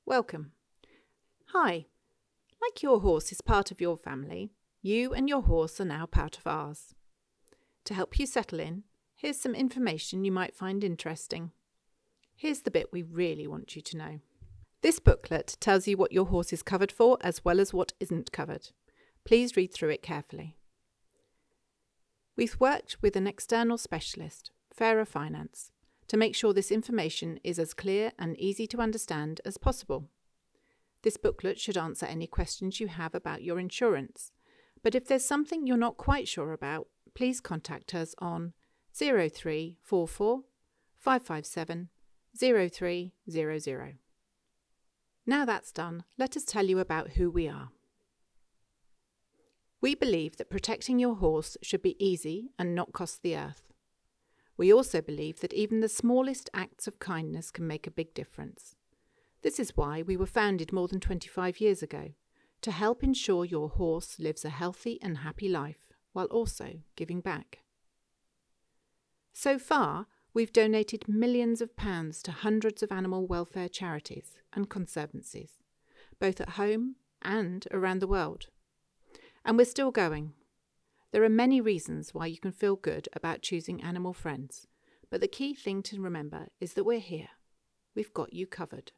Welcome. Hi. Like your horse is part of your family, you and your horse are now part of ours. To help you settle in, here's some information you might find interesting. Here's the bit we really want you to know. This booklet tells you what your horse is covered for as well as what isn't covered. Please read through it carefully. We've worked with an external specialist, Fairer Finance, to make sure this information is as clear and easy to understand as possible. This booklet should answer any questions you have about your insurance, but if there's something you're not quite sure about, please contact us on 0344 557 0300. Now that's done, let us tell you about who we are. We believe that protecting your horse should be easy and not cost the earth. We also believe that even the smallest acts of kindness can make a big difference. This is why we were founded more than 25 years ago, to help ensure your horse lives a healthy and happy life while also giving back. So far, we've donated millions of pounds to hundreds of animal welfare charities and conservancies, both at home and around the world. And we're still going. There are many reasons why you can feel good about choosing Animal Friends, but the key thing to remember is that we're here. We've got you covered.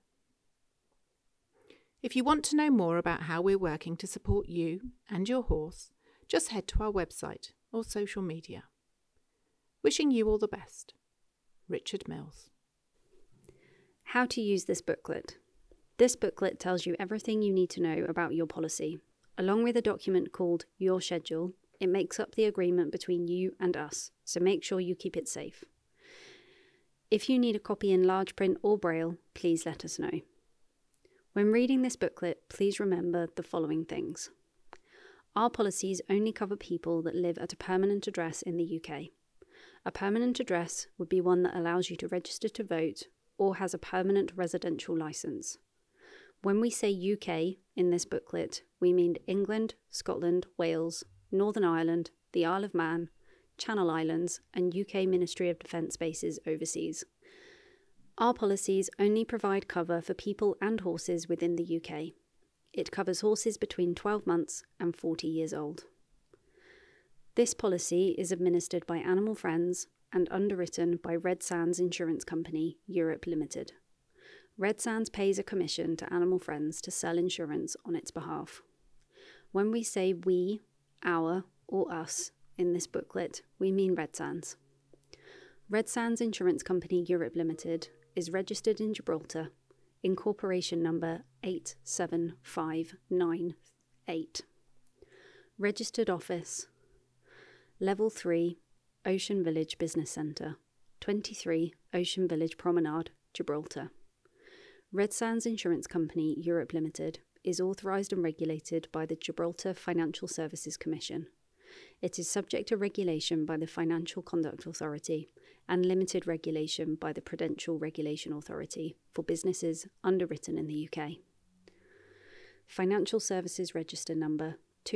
If you want to know more about how we're working to support you and your horse, just head to our website or social media. Wishing you all the best. Richard Mills. How to use this booklet. This booklet tells you everything you need to know about your policy. Along with a document called Your Schedule, it makes up the agreement between you and us, so make sure you keep it safe. If you need a copy in large print or braille, please let us know. When reading this booklet, please remember the following things. Our policies only cover people that live at a permanent address in the UK. A permanent address would be one that allows you to register to vote or has a permanent residential licence. When we say UK in this booklet, we mean England, Scotland, Wales, Northern Ireland, the Isle of Man, Channel Islands, and UK Ministry of Defence bases overseas. Our policies only provide cover for people and horses within the UK. It covers horses between 12 months and 40 years old. This policy is administered by Animal Friends and underwritten by Red Sands Insurance Company, Europe Limited. Red Sands pays a commission to Animal Friends to sell insurance on its behalf. When we say we, our, or us in this booklet, we mean Red Sands. Red Sands Insurance Company Europe Limited is registered in Gibraltar, incorporation number 87598. Registered office, Level 3, Ocean Village Business Centre, 23 Ocean Village Promenade, Gibraltar. Red Sands Insurance Company Europe Limited is authorised and regulated by the Gibraltar Financial Services Commission. It is subject to regulation by the Financial Conduct Authority and limited regulation by the Prudential Regulation Authority for businesses underwritten in the UK. Financial Services Register Number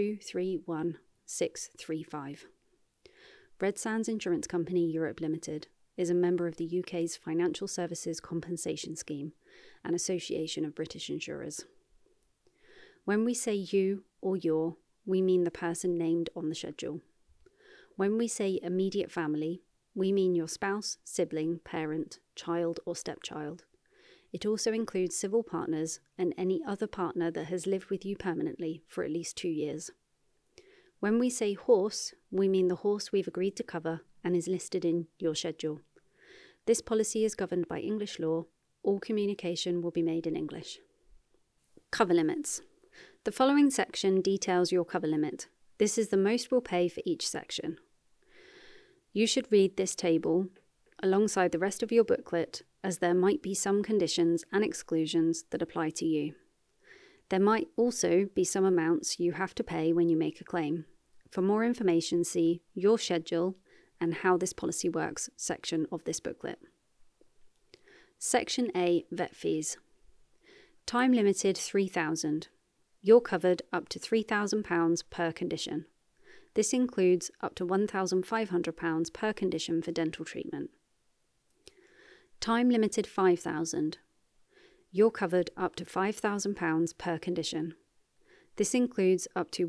231635. Red Sands Insurance Company Europe Limited is a member of the UK's Financial Services Compensation Scheme, an association of British insurers. When we say you or your, we mean the person named on the schedule. When we say immediate family, we mean your spouse, sibling, parent, child or stepchild. It also includes civil partners and any other partner that has lived with you permanently for at least 2 years. When we say horse, we mean the horse we've agreed to cover and is listed in your schedule. This policy is governed by English law. All communication will be made in English. Cover limits. The following section details your cover limit. This is the most we'll pay for each section. You should read this table alongside the rest of your booklet, as there might be some conditions and exclusions that apply to you. There might also be some amounts you have to pay when you make a claim. For more information, see Your Schedule and How This Policy Works section of this booklet. Section A, Vet Fees. Time limited 3,000. You're covered up to £3,000 per condition. This includes up to £1,500 per condition for dental treatment. Time limited 5,000. You're covered up to £5,000 per condition. This includes up to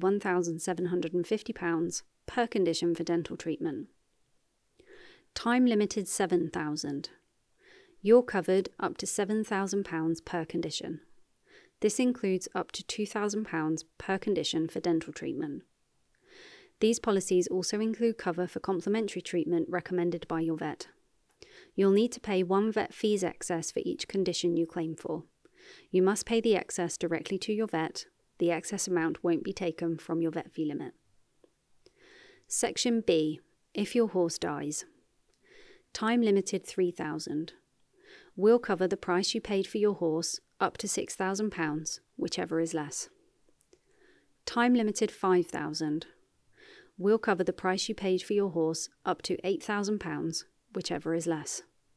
£1,750 per condition for dental treatment. Time limited £7,000. You're covered up to £7,000 per condition. This includes up to £2,000 per condition for dental treatment. These policies also include cover for complementary treatment recommended by your vet. You'll need to pay one vet fees excess for each condition you claim for. You must pay the excess directly to your vet. The excess amount won't be taken from your vet fee limit. Section B. If your horse dies. Time limited £3,000. We'll cover the price you paid for your horse up to £6,000, whichever is less. Time limited £5,000. We'll cover the price you paid for your horse up to £8,000, whichever is less.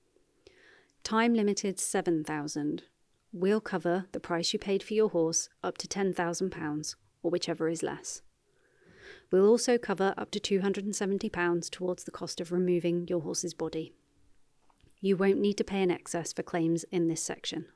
Time limited £7,000. We'll cover the price you paid for your horse up to £10,000, or whichever is less. We'll also cover up to £270 towards the cost of removing your horse's body. You won't need to pay an excess for claims in this section.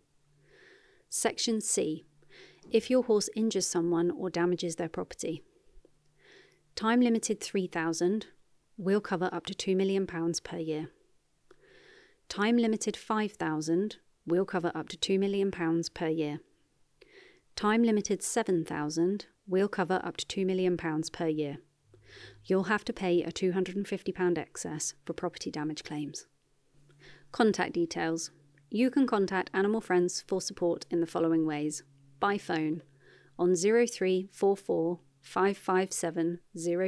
Section C. If your horse injures someone or damages their property. Time limited £3,000. We'll cover up to £2 million per year. Time limited £5,000. We'll cover up to £2 million per year. Time limited £7,000. We'll cover up to £2 million per year. You'll have to pay a £250 excess for property damage claims. Contact details. You can contact Animal Friends for support in the following ways. By phone on 0344 557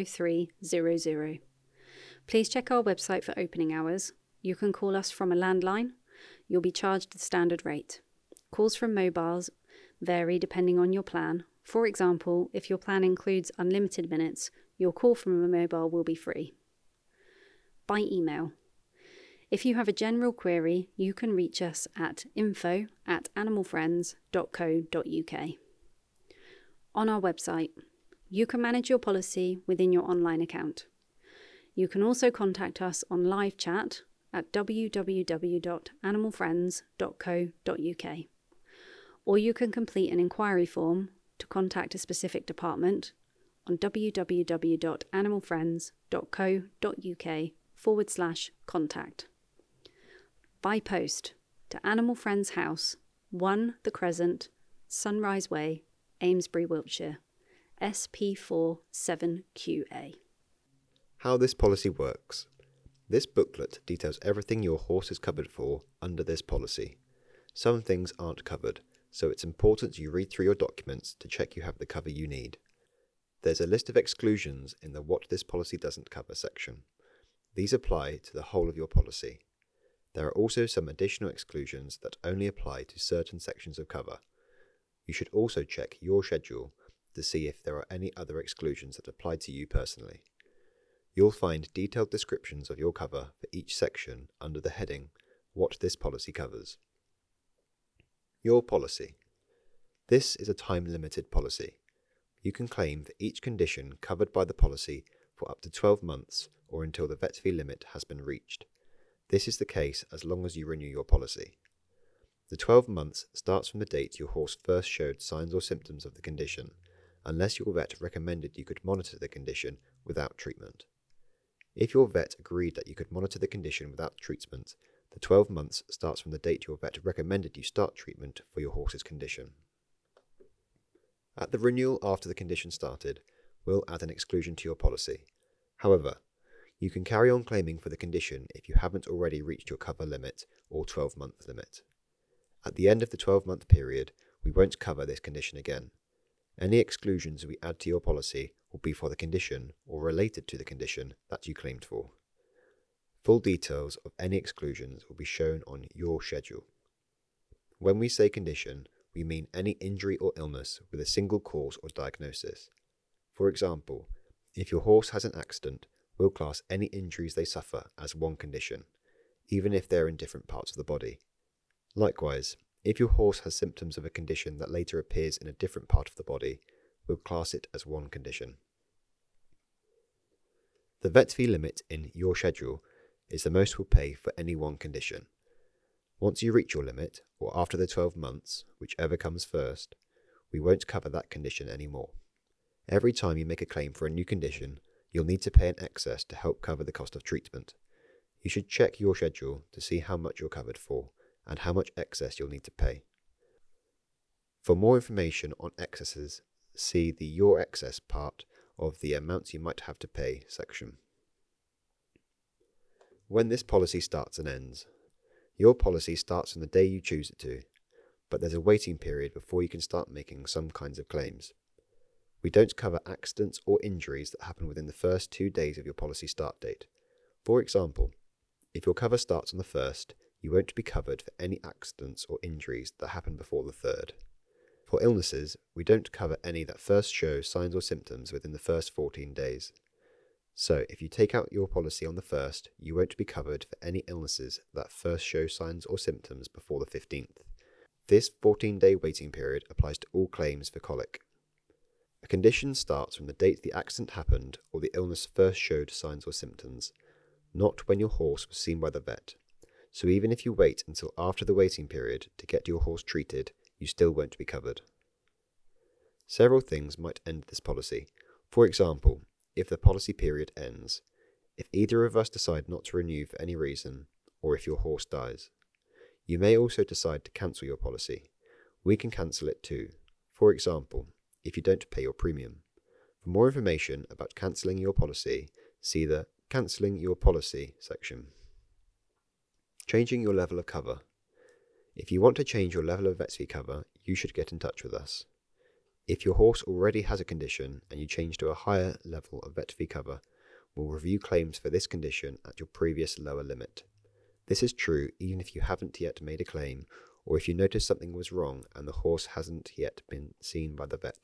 0300. Please check our website for opening hours. You can call us from a landline. You'll be charged the standard rate. Calls from mobiles vary depending on your plan. For example, if your plan includes unlimited minutes, your call from a mobile will be free. By email. If you have a general query, you can reach us at info@animalfriends.co.uk. On our website, you can manage your policy within your online account. You can also contact us on live chat at www.animalfriends.co.uk, or you can complete an inquiry form to contact a specific department on www.animalfriends.co.uk/contact. By post to Animal Friends House, 1 The Crescent, Sunrise Way, Amesbury, Wiltshire, SP4 7QA. How this policy works. This booklet details everything your horse is covered for under this policy. Some things aren't covered, so it's important you read through your documents to check you have the cover you need. There's a list of exclusions in the What This Policy Doesn't Cover section. These apply to the whole of your policy. There are also some additional exclusions that only apply to certain sections of cover. You should also check your schedule to see if there are any other exclusions that apply to you personally. You'll find detailed descriptions of your cover for each section under the heading What This Policy Covers. Your policy. This is a time-limited policy. You can claim for each condition covered by the policy for up to 12 months or until the vet fee limit has been reached. This is the case as long as you renew your policy. The 12 months starts from the date your horse first showed signs or symptoms of the condition, unless your vet recommended you could monitor the condition without treatment. If your vet agreed that you could monitor the condition without treatment, the 12 months starts from the date your vet recommended you start treatment for your horse's condition. At the renewal after the condition started, we'll add an exclusion to your policy. However, you can carry on claiming for the condition if you haven't already reached your cover limit or 12-month limit. At the end of the 12-month period, we won't cover this condition again. Any exclusions we add to your policy will be for the condition or related to the condition that you claimed for. Full details of any exclusions will be shown on your schedule. When we say condition, we mean any injury or illness with a single cause or diagnosis. For example, if your horse has an accident, we'll class any injuries they suffer as one condition, even if they're in different parts of the body. Likewise, if your horse has symptoms of a condition that later appears in a different part of the body, we'll class it as one condition. The vet fee limit in your schedule is the most we'll pay for any one condition. Once you reach your limit, or after the 12 months, whichever comes first, we won't cover that condition anymore. Every time you make a claim for a new condition, you'll need to pay an excess to help cover the cost of treatment. You should check your schedule to see how much you're covered for and how much excess you'll need to pay. For more information on excesses, see the Your Excess part of the Amounts You Might Have to Pay section. When this policy starts and ends. Your policy starts on the day you choose it to, but there's a waiting period before you can start making some kinds of claims. We don't cover accidents or injuries that happen within the first 2 days of your policy start date. For example, if your cover starts on the 1st, you won't be covered for any accidents or injuries that happen before the 3rd. For illnesses, we don't cover any that first show signs or symptoms within the first 14 days. So, if you take out your policy on the 1st, you won't be covered for any illnesses that first show signs or symptoms before the 15th. This 14-day waiting period applies to all claims for colic. A condition starts from the date the accident happened or the illness first showed signs or symptoms, not when your horse was seen by the vet. So even if you wait until after the waiting period to get your horse treated, you still won't be covered. Several things might end this policy. For example, if the policy period ends, if either of us decide not to renew for any reason, or if your horse dies. You may also decide to cancel your policy. We can cancel it too. For example, if you don't pay your premium. For more information about cancelling your policy, see the Cancelling Your Policy section. Changing your level of cover. If you want to change your level of vet fee cover, you should get in touch with us. If your horse already has a condition and you change to a higher level of vet fee cover, we'll review claims for this condition at your previous lower limit. This is true even if you haven't yet made a claim or if you notice something was wrong and the horse hasn't yet been seen by the vet.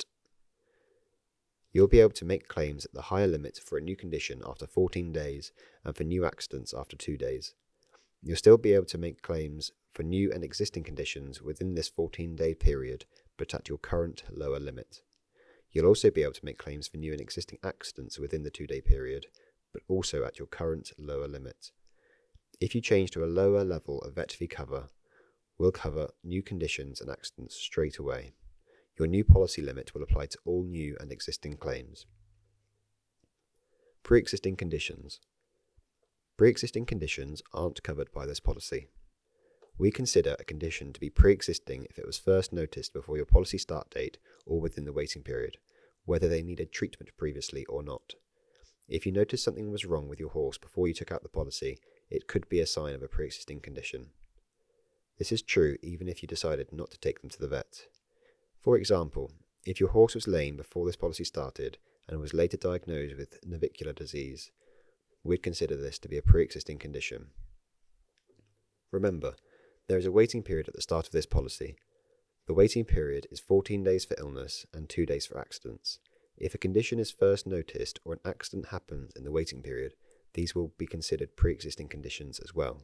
You'll be able to make claims at the higher limit for a new condition after 14 days and for new accidents after 2 days. You'll still be able to make claims for new and existing conditions within this 14-day period, but at your current lower limit. You'll also be able to make claims for new and existing accidents within the 2-day period, but also at your current lower limit. If you change to a lower level of vet fee cover, we'll cover new conditions and accidents straight away. Your new policy limit will apply to all new and existing claims. Pre-existing conditions. Pre-existing conditions aren't covered by this policy. We consider a condition to be pre-existing if it was first noticed before your policy start date or within the waiting period, whether they needed treatment previously or not. If you noticed something was wrong with your horse before you took out the policy, it could be a sign of a pre-existing condition. This is true even if you decided not to take them to the vet. For example, if your horse was lame before this policy started and was later diagnosed with navicular disease, we'd consider this to be a pre-existing condition. Remember, there is a waiting period at the start of this policy. The waiting period is 14 days for illness and 2 days for accidents. If a condition is first noticed or an accident happens in the waiting period, these will be considered pre-existing conditions as well.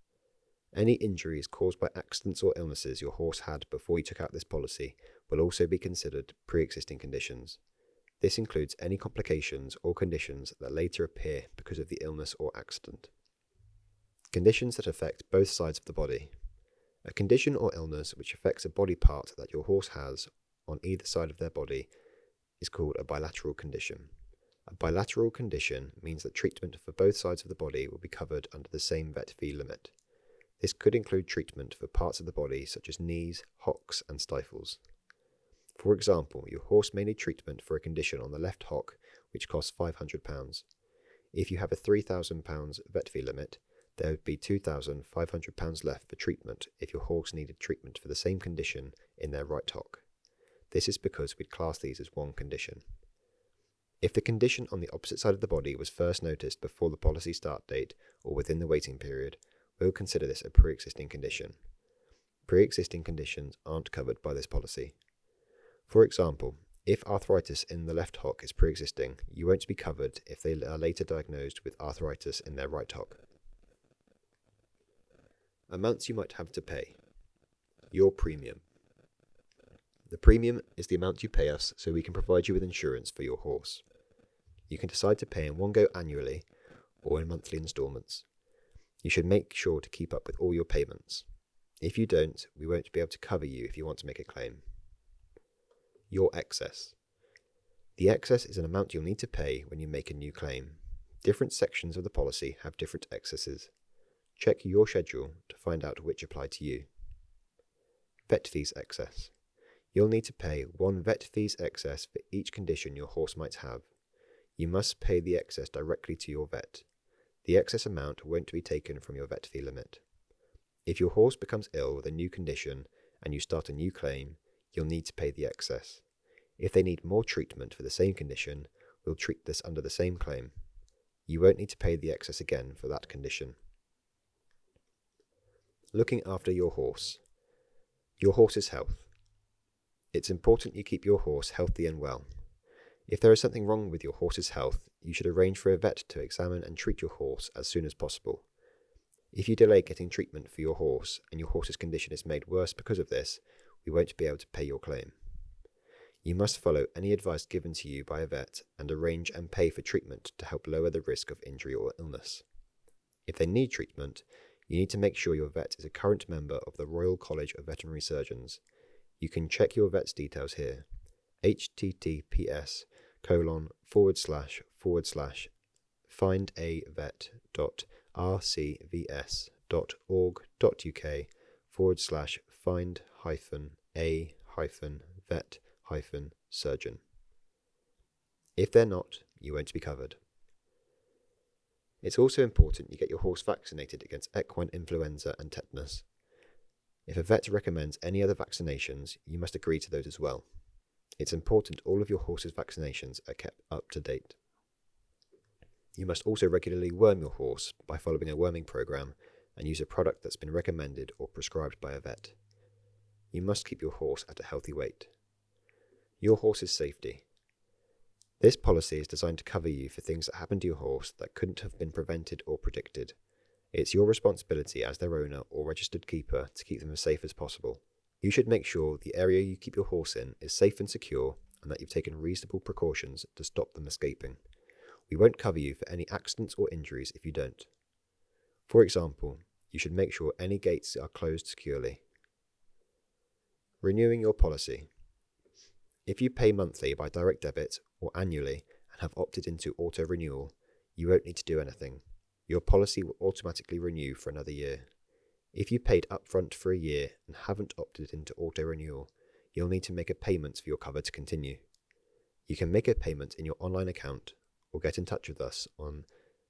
Any injuries caused by accidents or illnesses your horse had before you took out this policy will also be considered pre-existing conditions. This includes any complications or conditions that later appear because of the illness or accident. Conditions that affect both sides of the body. A condition or illness which affects a body part that your horse has on either side of their body is called a bilateral condition. A bilateral condition means that treatment for both sides of the body will be covered under the same vet fee limit. This could include treatment for parts of the body such as knees, hocks, and stifles. For example, your horse may need treatment for a condition on the left hock which costs £500. If you have a £3,000 vet fee limit, there would be £2,500 left for treatment if your horse needed treatment for the same condition in their right hock. This is because we'd class these as one condition. If the condition on the opposite side of the body was first noticed before the policy start date or within the waiting period, we'll consider this a pre-existing condition. Pre-existing conditions aren't covered by this policy. For example, if arthritis in the left hock is pre-existing, you won't be covered if they are later diagnosed with arthritis in their right hock. Amounts you might have to pay. Your premium. The premium is the amount you pay us so we can provide you with insurance for your horse. You can decide to pay in one go annually or in monthly instalments. You should make sure to keep up with all your payments. If you don't, we won't be able to cover you if you want to make a claim. Your excess. The excess is an amount you'll need to pay when you make a new claim. Different sections of the policy have different excesses. Check your schedule to find out which apply to you. Vet fees excess. You'll need to pay one vet fees excess for each condition your horse might have. You must pay the excess directly to your vet. The excess amount won't be taken from your vet fee limit. If your horse becomes ill with a new condition and you start a new claim, you'll need to pay the excess. If they need more treatment for the same condition, we'll treat this under the same claim. You won't need to pay the excess again for that condition. Looking after your horse. Your horse's health. It's important you keep your horse healthy and well. If there is something wrong with your horse's health, you should arrange for a vet to examine and treat your horse as soon as possible. If you delay getting treatment for your horse and your horse's condition is made worse because of this, we won't be able to pay your claim. You must follow any advice given to you by a vet and arrange and pay for treatment to help lower the risk of injury or illness. If they need treatment, you need to make sure your vet is a current member of the Royal College of Veterinary Surgeons. You can check your vet's details here. https://find-a-vet.rcvs.org.uk/find-vet-surgeon. If they're not, you won't be covered. It's also important you get your horse vaccinated against equine influenza and tetanus. If a vet recommends any other vaccinations, you must agree to those as well. It's important all of your horse's vaccinations are kept up to date. You must also regularly worm your horse by following a worming program and use a product that's been recommended or prescribed by a vet. You must keep your horse at a healthy weight. Your horse's safety. This policy is designed to cover you for things that happen to your horse that couldn't have been prevented or predicted. It's your responsibility as their owner or registered keeper to keep them as safe as possible. You should make sure the area you keep your horse in is safe and secure and that you've taken reasonable precautions to stop them escaping. We won't cover you for any accidents or injuries if you don't. For example, you should make sure any gates are closed securely. Renewing your policy. If you pay monthly by direct debit or annually and have opted into auto renewal, you won't need to do anything. Your policy will automatically renew for another year. If you paid upfront for a year and haven't opted into auto renewal, you'll need to make a payment for your cover to continue. You can make a payment in your online account or get in touch with us on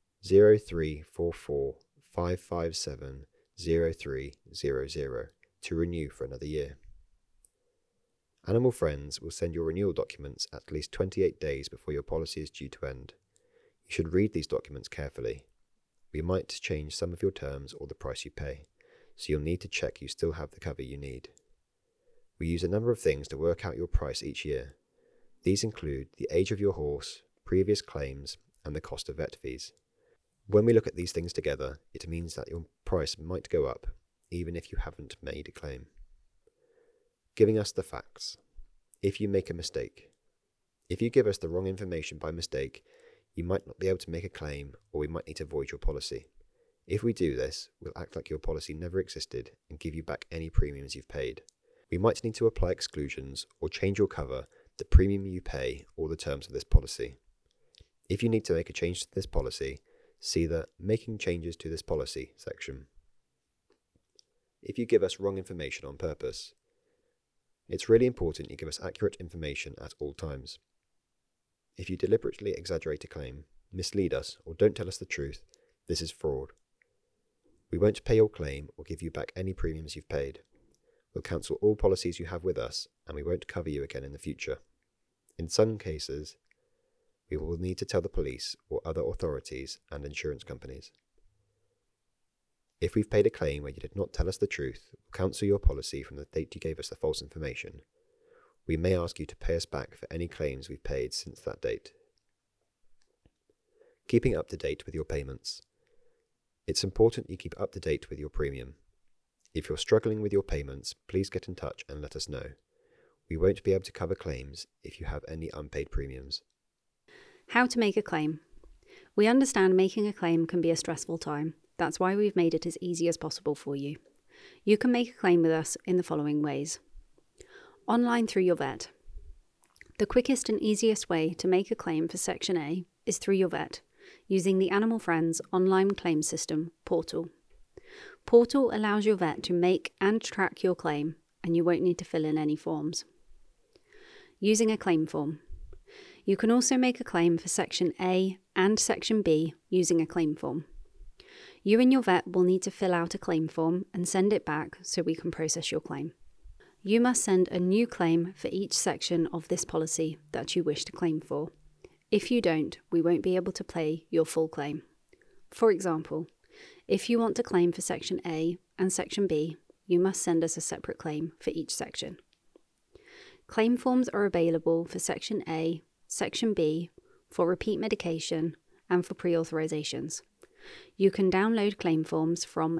0344 557 0300 to renew for another year. Animal Friends will send your renewal documents at least 28 days before your policy is due to end. You should read these documents carefully. We might change some of your terms or the price you pay, so you'll need to check you still have the cover you need. We use a number of things to work out your price each year. These include the age of your horse, previous claims, and the cost of vet fees. When we look at these things together, it means that your price might go up, even if you haven't made a claim. Giving us the facts. If you make a mistake. If you give us the wrong information by mistake, you might not be able to make a claim, or we might need to void your policy. If we do this, we'll act like your policy never existed and give you back any premiums you've paid. We might need to apply exclusions or change your cover, the premium you pay, or the terms of this policy. If you need to make a change to this policy, see the Making Changes to this Policy section. If you give us wrong information on purpose. It's really important you give us accurate information at all times. If you deliberately exaggerate a claim, mislead us, or don't tell us the truth, this is fraud. We won't pay your claim or give you back any premiums you've paid. We'll cancel all policies you have with us, and we won't cover you again in the future. In some cases, we will need to tell the police or other authorities and insurance companies. If we've paid a claim where you did not tell us the truth, we'll cancel your policy from the date you gave us the false information. We may ask you to pay us back for any claims we've paid since that date. Keeping up to date with your payments. It's important you keep up to date with your premium. If you're struggling with your payments, please get in touch and let us know. We won't be able to cover claims if you have any unpaid premiums. How to make a claim. We understand making a claim can be a stressful time. That's why we've made it as easy as possible for you. You can make a claim with us in the following ways. Online through your vet. The quickest and easiest way to make a claim for Section A is through your vet, using the Animal Friends online claim system portal. Portal allows your vet to make and track your claim, and you won't need to fill in any forms. Using a claim form. You can also make a claim for Section A and Section B using a claim form. You and your vet will need to fill out a claim form and send it back so we can process your claim. You must send a new claim for each section of this policy that you wish to claim for. If you don't, we won't be able to pay your full claim. For example, if you want to claim for Section A and Section B, you must send us a separate claim for each section. Claim forms are available for Section A, Section B, for repeat medication, and for pre-authorizations. You can download claim forms from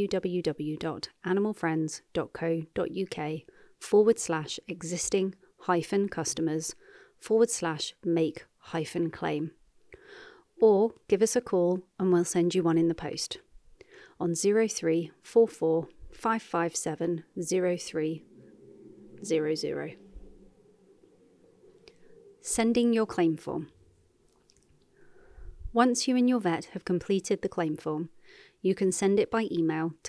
www.animalfriends.co.uk/existing-customers/make-claim, or give us a call and we'll send you one in the post on 0344 557 0300. Sending your claim form. Once you and your vet have completed the claim form, you can send it by email to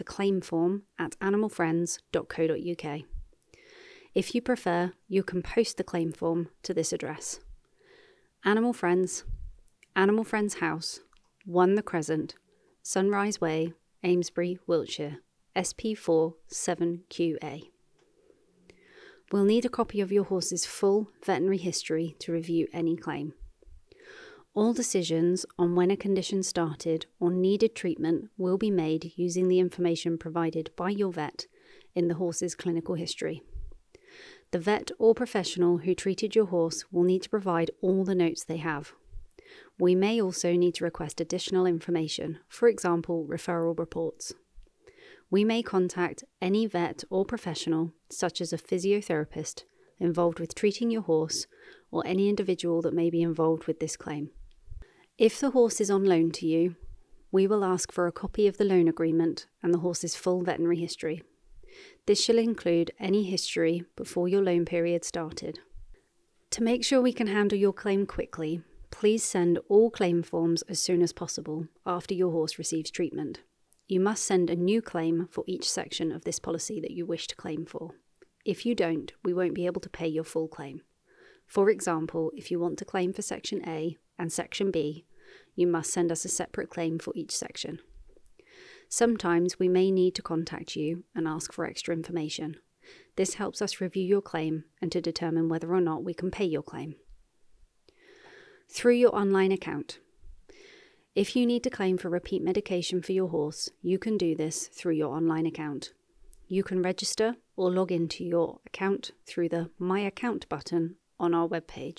claimform@animalfriends.co.uk. If you prefer, you can post the claim form to this address: Animal Friends, Animal Friends House, 1 The Crescent, Sunrise Way, Amesbury, Wiltshire, SP4 7QA. We'll need a copy of your horse's full veterinary history to review any claim. All decisions on when a condition started or needed treatment will be made using the information provided by your vet in the horse's clinical history. The vet or professional who treated your horse will need to provide all the notes they have. We may also need to request additional information, for example, referral reports. We may contact any vet or professional, such as a physiotherapist, involved with treating your horse, or any individual that may be involved with this claim. If the horse is on loan to you, we will ask for a copy of the loan agreement and the horse's full veterinary history. This shall include any history before your loan period started. To make sure we can handle your claim quickly, please send all claim forms as soon as possible after your horse receives treatment. You must send a new claim for each section of this policy that you wish to claim for. If you don't, we won't be able to pay your full claim. For example, if you want to claim for Section A and Section B, you must send us a separate claim for each section. Sometimes we may need to contact you and ask for extra information. This helps us review your claim and to determine whether or not we can pay your claim. Through your online account. If you need to claim for repeat medication for your horse, you can do this through your online account. You can register or log into your account through the My Account button on our webpage.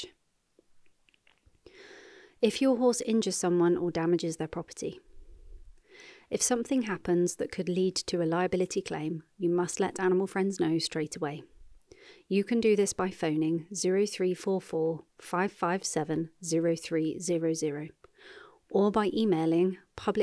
If your horse injures someone or damages their property. If something happens that could lead to a liability claim, you must let Animal Friends know straight away. You can do this by phoning 0344 557 0300 or by emailing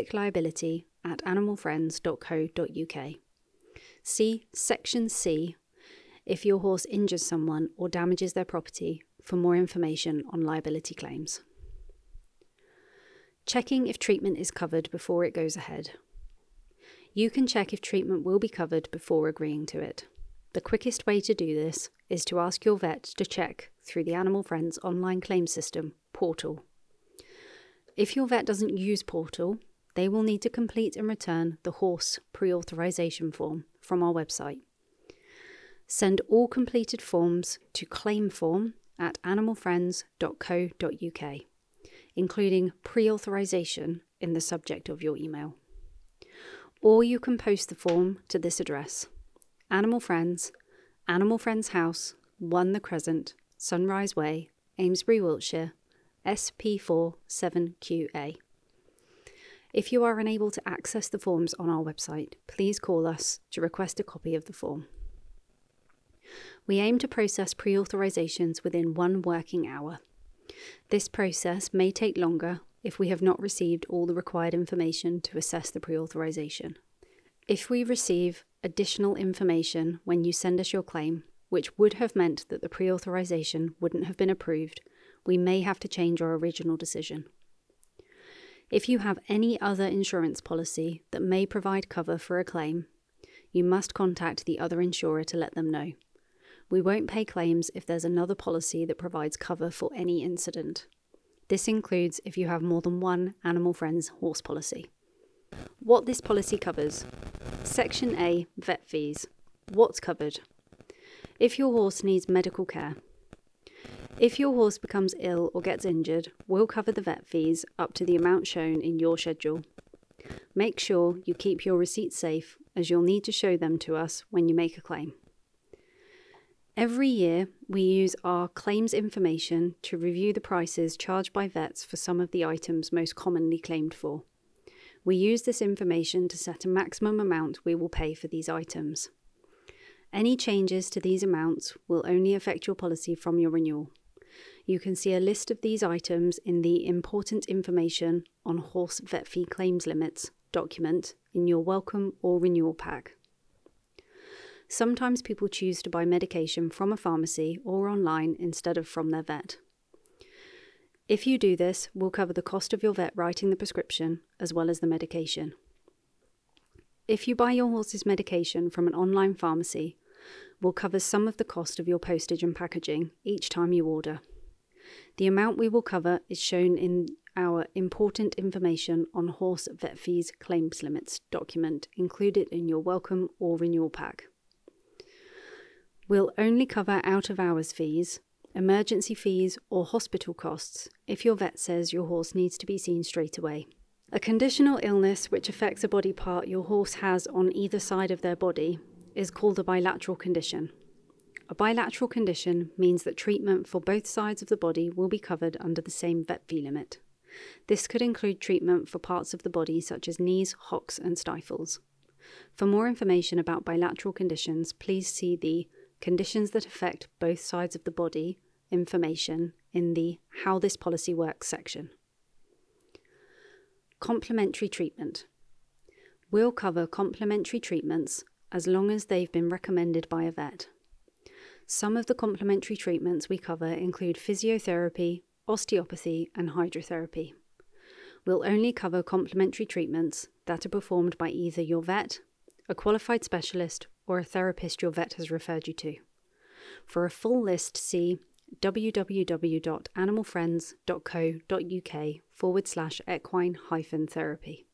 publicliability@animalfriends.co.uk. See Section C if your horse injures someone or damages their property for more information on liability claims. Checking if treatment is covered before it goes ahead. You can check if treatment will be covered before agreeing to it. The quickest way to do this is to ask your vet to check through the Animal Friends online claim system, Portal. If your vet doesn't use Portal, they will need to complete and return the horse pre-authorization form from our website. Send all completed forms to claimform@animalfriends.co.uk, including pre-authorization in the subject of your email. Or you can post the form to this address: Animal Friends, Animal Friends House, 1 The Crescent, Sunrise Way, Amesbury, Wiltshire, SP4 7QA. If you are unable to access the forms on our website, please call us to request a copy of the form. We aim to process pre-authorizations within 1 working hour. This process may take longer if we have not received all the required information to assess the pre-authorization. If we receive additional information when you send us your claim, which would have meant that the pre-authorization wouldn't have been approved, we may have to change our original decision. If you have any other insurance policy that may provide cover for a claim, you must contact the other insurer to let them know. We won't pay claims if there's another policy that provides cover for any incident. This includes if you have more than one Animal Friends horse policy. What this policy covers. Section A, vet fees. What's covered? If your horse needs medical care. If your horse becomes ill or gets injured, we'll cover the vet fees up to the amount shown in your schedule. Make sure you keep your receipts safe, as you'll need to show them to us when you make a claim. Every year, we use our claims information to review the prices charged by vets for some of the items most commonly claimed for. We use this information to set a maximum amount we will pay for these items. Any changes to these amounts will only affect your policy from your renewal. You can see a list of these items in the Important Information on Horse Vet Fee Claims Limits document in your welcome or renewal pack. Sometimes people choose to buy medication from a pharmacy or online instead of from their vet. If you do this, we'll cover the cost of your vet writing the prescription as well as the medication. If you buy your horse's medication from an online pharmacy, we'll cover some of the cost of your postage and packaging each time you order. The amount we will cover is shown in our Important Information on Horse Vet Fees Claims Limits document included in your welcome or renewal pack. We'll only cover out-of-hours fees, emergency fees or hospital costs if your vet says your horse needs to be seen straight away. A conditional illness which affects a body part your horse has on either side of their body is called a bilateral condition. A bilateral condition means that treatment for both sides of the body will be covered under the same vet fee limit. This could include treatment for parts of the body such as knees, hocks and stifles. For more information about bilateral conditions, please see the Conditions that affect both sides of the body information in the How this policy works section. Complementary treatment. We'll cover complementary treatments as long as they've been recommended by a vet. Some of the complementary treatments we cover include physiotherapy, osteopathy, and hydrotherapy. We'll only cover complementary treatments that are performed by either your vet, a qualified specialist, or a therapist your vet has referred you to. For a full list, see www.animalfriends.co.uk/equine-therapy.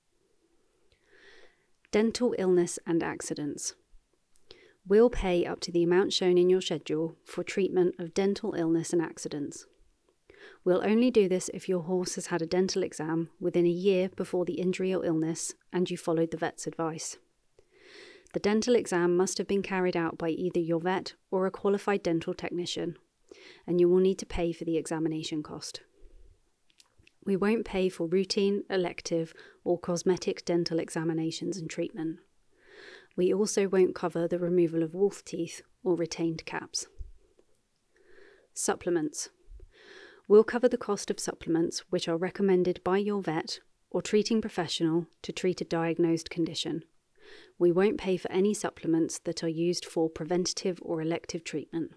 Dental illness and accidents. We'll pay up to the amount shown in your schedule for treatment of dental illness and accidents. We'll only do this if your horse has had a dental exam within a year before the injury or illness and you followed the vet's advice. The dental exam must have been carried out by either your vet or a qualified dental technician, and you will need to pay for the examination cost. We won't pay for routine, elective, or cosmetic dental examinations and treatment. We also won't cover the removal of wolf teeth or retained caps. Supplements. We'll cover the cost of supplements which are recommended by your vet or treating professional to treat a diagnosed condition. We won't pay for any supplements that are used for preventative or elective treatment.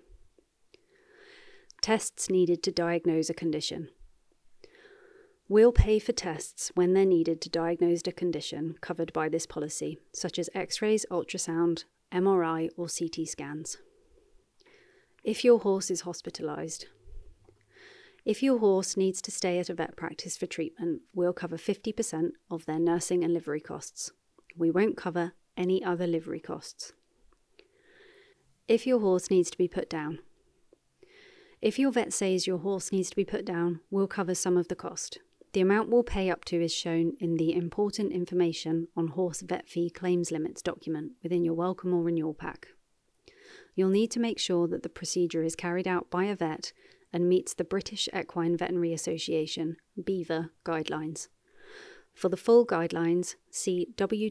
Tests needed to diagnose a condition. We'll pay for tests when they're needed to diagnose a condition covered by this policy, such as X-rays, ultrasound, MRI, or CT scans. If your horse is hospitalised. If your horse needs to stay at a vet practice for treatment, we'll cover 50% of their nursing and livery costs. We won't cover any other livery costs. If your horse needs to be put down. If your vet says your horse needs to be put down, we'll cover some of the cost. The amount we'll pay up to is shown in the Important Information on Horse Vet Fee Claims Limits document within your welcome or renewal pack. You'll need to make sure that the procedure is carried out by a vet and meets the British Equine Veterinary Association (BEVA) guidelines. For the full guidelines, see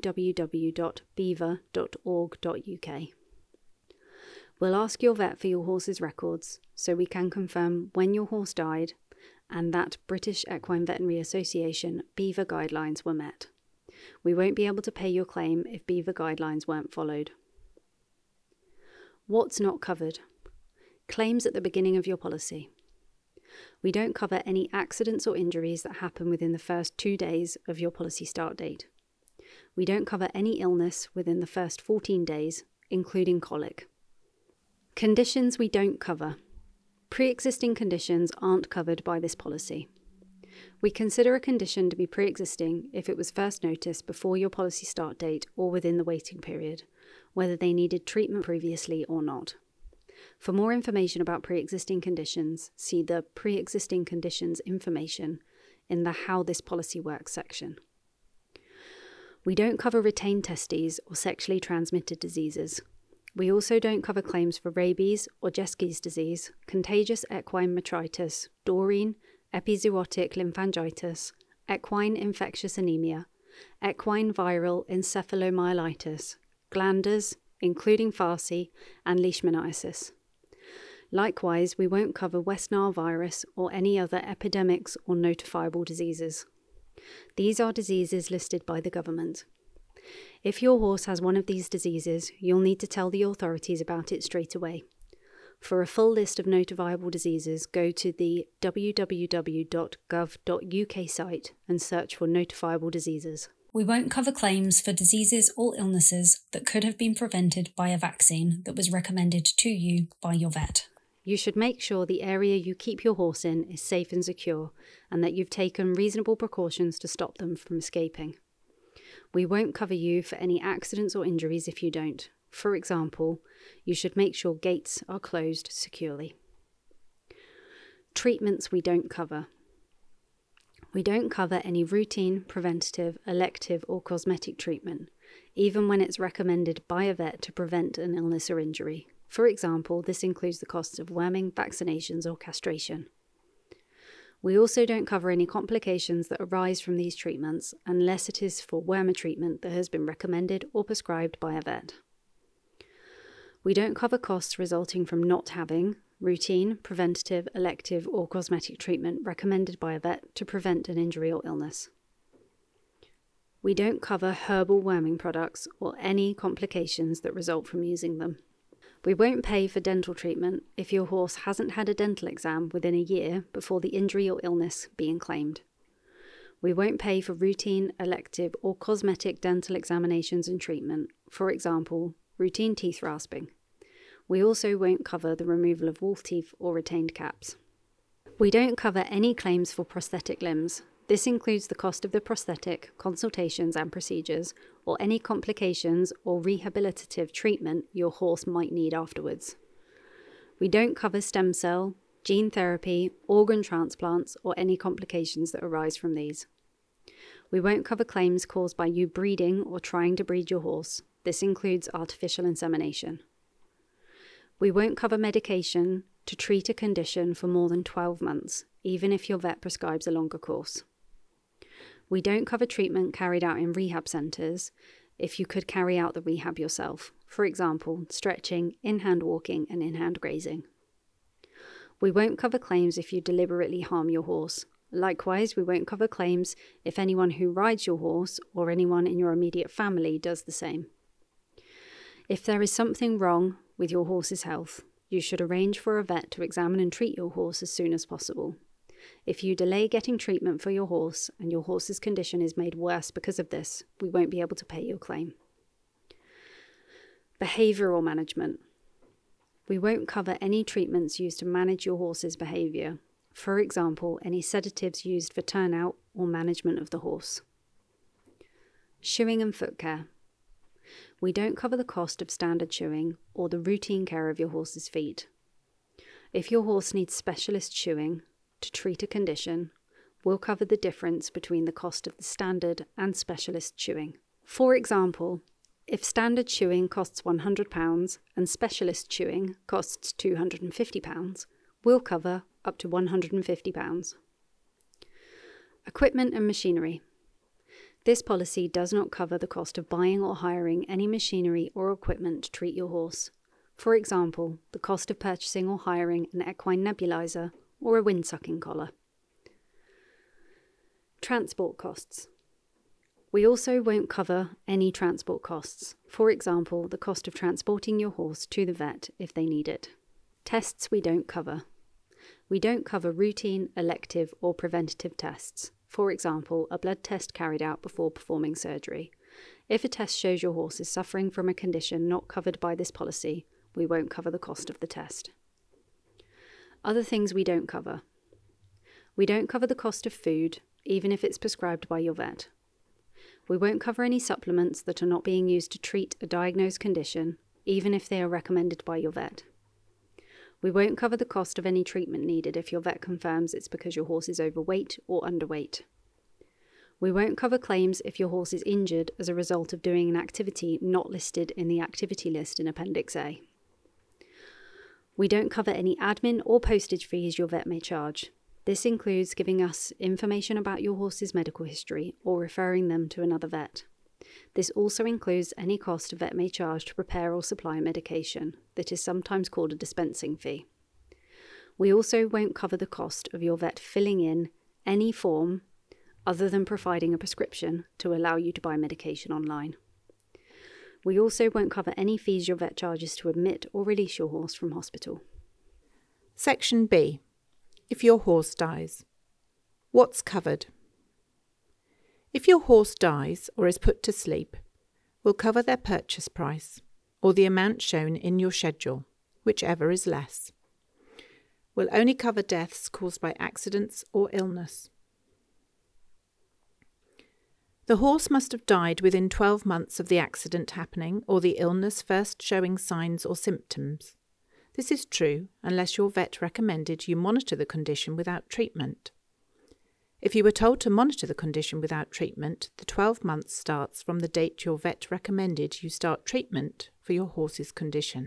www.beva.org.uk. We'll ask your vet for your horse's records so we can confirm when your horse died and that British Equine Veterinary Association (BEVA) guidelines were met. We won't be able to pay your claim if BEVA guidelines weren't followed. What's not covered? Claims at the beginning of your policy. We don't cover any accidents or injuries that happen within the first 2 days of your policy start date. We don't cover any illness within the first 14 days, including colic. Conditions we don't cover. Pre-existing conditions aren't covered by this policy. We consider a condition to be pre-existing if it was first noticed before your policy start date or within the waiting period, whether they needed treatment previously or not. For more information about pre-existing conditions, see the Pre-existing Conditions information in the How This Policy Works section. We don't cover retained testes or sexually transmitted diseases. We also don't cover claims for rabies or Jeski's disease, contagious equine metritis, dorine, epizootic lymphangitis, equine infectious anemia, equine viral encephalomyelitis, glanders, including Farsi, and leishmaniasis. Likewise, we won't cover West Nile virus or any other epidemics or notifiable diseases. These are diseases listed by the government. If your horse has one of these diseases, you'll need to tell the authorities about it straight away. For a full list of notifiable diseases, go to the www.gov.uk site and search for notifiable diseases. We won't cover claims for diseases or illnesses that could have been prevented by a vaccine that was recommended to you by your vet. You should make sure the area you keep your horse in is safe and secure, and that you've taken reasonable precautions to stop them from escaping. We won't cover you for any accidents or injuries if you don't. For example, you should make sure gates are closed securely. Treatments we don't cover. We don't cover any routine, preventative, elective or cosmetic treatment, even when it's recommended by a vet to prevent an illness or injury. For example, this includes the costs of worming, vaccinations or castration. We also don't cover any complications that arise from these treatments unless it is for wormer treatment that has been recommended or prescribed by a vet. We don't cover costs resulting from not having routine, preventative, elective or cosmetic treatment recommended by a vet to prevent an injury or illness. We don't cover herbal worming products or any complications that result from using them. We won't pay for dental treatment if your horse hasn't had a dental exam within a year before the injury or illness being claimed. We won't pay for routine, elective or cosmetic dental examinations and treatment, for example, routine teeth rasping. We also won't cover the removal of wolf teeth or retained caps. We don't cover any claims for prosthetic limbs. This includes the cost of the prosthetic, consultations and procedures, or any complications or rehabilitative treatment your horse might need afterwards. We don't cover stem cell, gene therapy, organ transplants, or any complications that arise from these. We won't cover claims caused by you breeding or trying to breed your horse. This includes artificial insemination. We won't cover medication to treat a condition for more than 12 months, even if your vet prescribes a longer course. We don't cover treatment carried out in rehab centres if you could carry out the rehab yourself, for example, stretching, in-hand walking and in-hand grazing. We won't cover claims if you deliberately harm your horse. Likewise, we won't cover claims if anyone who rides your horse or anyone in your immediate family does the same. If there is something wrong with your horse's health, you should arrange for a vet to examine and treat your horse as soon as possible. If you delay getting treatment for your horse and your horse's condition is made worse because of this, we won't be able to pay your claim. Behavioural management. We won't cover any treatments used to manage your horse's behaviour. For example, any sedatives used for turnout or management of the horse. Shoeing and foot care. We don't cover the cost of standard shoeing or the routine care of your horse's feet. If your horse needs specialist shoeing to treat a condition, we'll cover the difference between the cost of the standard and specialist shoeing. For example, if standard shoeing costs £100 and specialist shoeing costs £250, we'll cover up to £150. Equipment and machinery. This policy does not cover the cost of buying or hiring any machinery or equipment to treat your horse. For example, the cost of purchasing or hiring an equine nebulizer or a wind-sucking collar. Transport costs. We also won't cover any transport costs. For example, the cost of transporting your horse to the vet if they need it. Tests we don't cover. We don't cover routine, elective or preventative tests. For example, a blood test carried out before performing surgery. If a test shows your horse is suffering from a condition not covered by this policy, we won't cover the cost of the test. Other things we don't cover. We don't cover the cost of food, even if it's prescribed by your vet. We won't cover any supplements that are not being used to treat a diagnosed condition, even if they are recommended by your vet. We won't cover the cost of any treatment needed if your vet confirms it's because your horse is overweight or underweight. We won't cover claims if your horse is injured as a result of doing an activity not listed in the activity list in Appendix A. We don't cover any admin or postage fees your vet may charge. This includes giving us information about your horse's medical history or referring them to another vet. This also includes any cost a vet may charge to prepare or supply medication, that is sometimes called a dispensing fee. We also won't cover the cost of your vet filling in any form other than providing a prescription to allow you to buy medication online. We also won't cover any fees your vet charges to admit or release your horse from hospital. Section B. If your horse dies. What's covered? If your horse dies or is put to sleep, we'll cover their purchase price or the amount shown in your schedule, whichever is less. We'll only cover deaths caused by accidents or illness. The horse must have died within 12 months of the accident happening or the illness first showing signs or symptoms. This is true unless your vet recommended you monitor the condition without treatment. If you were told to monitor the condition without treatment, the 12 months starts from the date your vet recommended you start treatment for your horse's condition.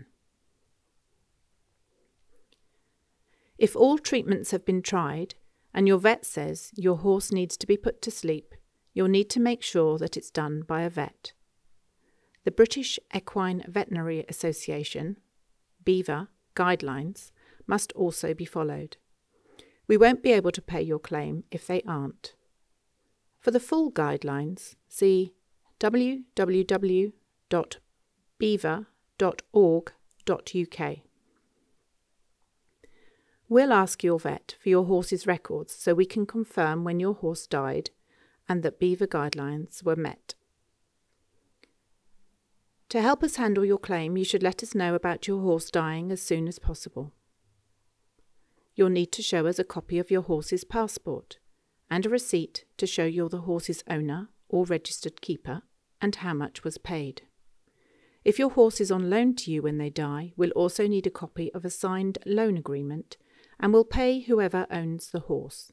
If all treatments have been tried and your vet says your horse needs to be put to sleep, you'll need to make sure that it's done by a vet. The British Equine Veterinary Association, BEVA, guidelines must also be followed. We won't be able to pay your claim if they aren't. For the full guidelines, see www.beva.org.uk. We'll ask your vet for your horse's records so we can confirm when your horse died and that BEVA guidelines were met. To help us handle your claim, you should let us know about your horse dying as soon as possible. You'll need to show us a copy of your horse's passport and a receipt to show you're the horse's owner or registered keeper and how much was paid. If your horse is on loan to you when they die, we'll also need a copy of a signed loan agreement and we'll pay whoever owns the horse.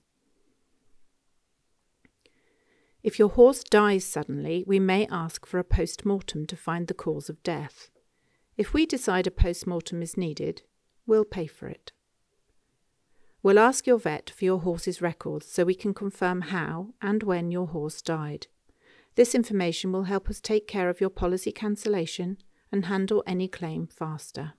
If your horse dies suddenly, we may ask for a post-mortem to find the cause of death. If we decide a post-mortem is needed, we'll pay for it. We'll ask your vet for your horse's records so we can confirm how and when your horse died. This information will help us take care of your policy cancellation and handle any claim faster.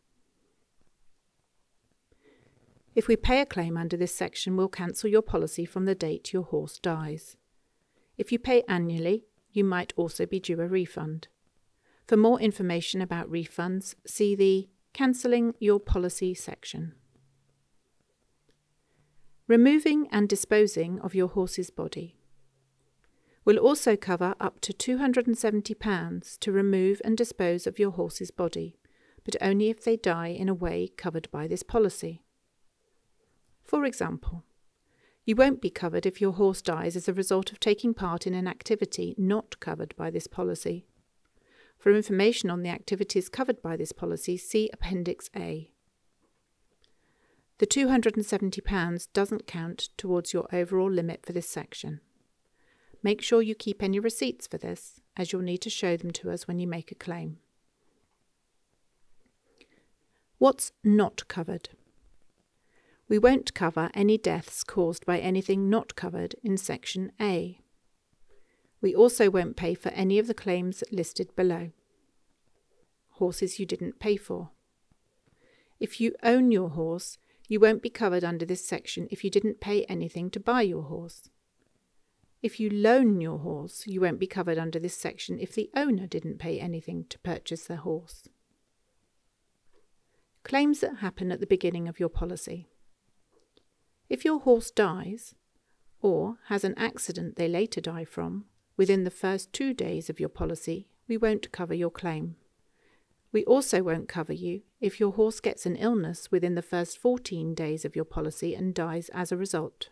If we pay a claim under this section, we'll cancel your policy from the date your horse dies. If you pay annually, you might also be due a refund. For more information about refunds, see the Cancelling Your Policy section. Removing and disposing of your horse's body. We'll also cover up to £270 to remove and dispose of your horse's body, but only if they die in a way covered by this policy. For example, you won't be covered if your horse dies as a result of taking part in an activity not covered by this policy. For information on the activities covered by this policy, see Appendix A. The £270 doesn't count towards your overall limit for this section. Make sure you keep any receipts for this, as you'll need to show them to us when you make a claim. What's not covered? We won't cover any deaths caused by anything not covered in Section A. We also won't pay for any of the claims listed below. Horses you didn't pay for. If you own your horse, you won't be covered under this section if you didn't pay anything to buy your horse. If you loan your horse, you won't be covered under this section if the owner didn't pay anything to purchase the horse. Claims that happen at the beginning of your policy. If your horse dies, or has an accident they later die from, within the first 2 days of your policy, we won't cover your claim. We also won't cover you if your horse gets an illness within the first 14 days of your policy and dies as a result.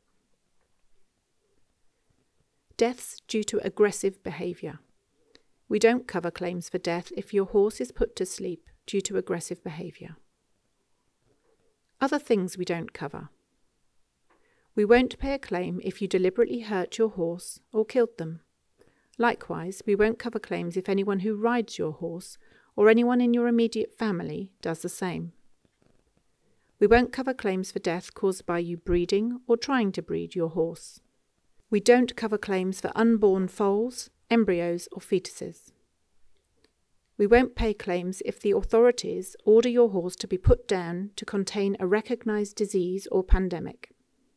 Deaths due to aggressive behaviour. We don't cover claims for death if your horse is put to sleep due to aggressive behaviour. Other things we don't cover. We won't pay a claim if you deliberately hurt your horse or killed them. Likewise, we won't cover claims if anyone who rides your horse or anyone in your immediate family does the same. We won't cover claims for death caused by you breeding or trying to breed your horse. We don't cover claims for unborn foals, embryos or fetuses. We won't pay claims if the authorities order your horse to be put down to contain a recognised disease or pandemic.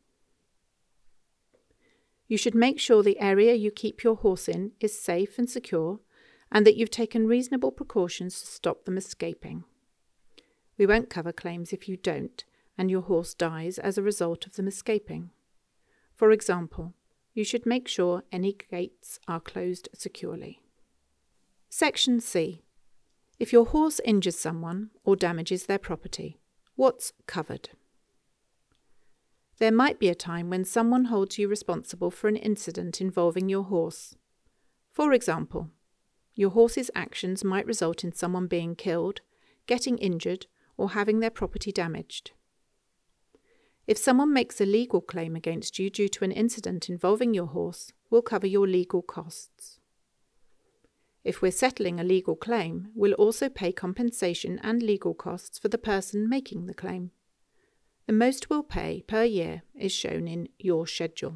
You should make sure the area you keep your horse in is safe and secure, and that you've taken reasonable precautions to stop them escaping. We won't cover claims if you don't, and your horse dies as a result of them escaping. For example, you should make sure any gates are closed securely. Section C. If your horse injures someone or damages their property, what's covered? There might be a time when someone holds you responsible for an incident involving your horse. For example, your horse's actions might result in someone being killed, getting injured, or having their property damaged. If someone makes a legal claim against you due to an incident involving your horse, we'll cover your legal costs. If we're settling a legal claim, we'll also pay compensation and legal costs for the person making the claim. The most we'll pay per year is shown in your schedule.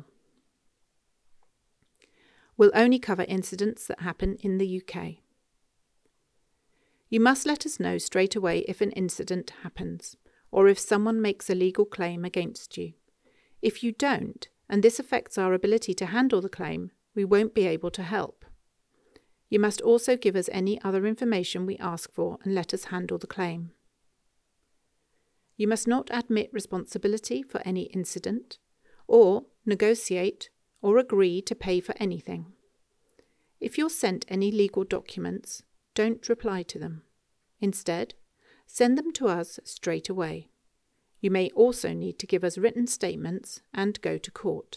We'll only cover incidents that happen in the UK. You must let us know straight away if an incident happens, or if someone makes a legal claim against you. If you don't, and this affects our ability to handle the claim, we won't be able to help. You must also give us any other information we ask for and let us handle the claim. You must not admit responsibility for any incident, or negotiate or agree to pay for anything. If you're sent any legal documents, don't reply to them. Instead, send them to us straight away. You may also need to give us written statements and go to court.